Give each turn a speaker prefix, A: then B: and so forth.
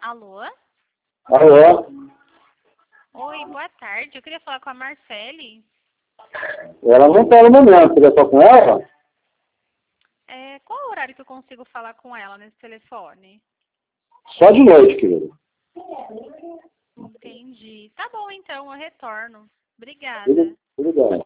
A: Alô?
B: Alô?
A: Oi, boa tarde. Eu queria falar com a Marcele.
B: Ela não está no momento, você quer falar com ela?
A: Qual é o horário que eu consigo falar com ela nesse telefone?
B: Só de noite, querido.
A: Entendi. Tá bom, então, eu retorno. Obrigada.
B: Tudo bem.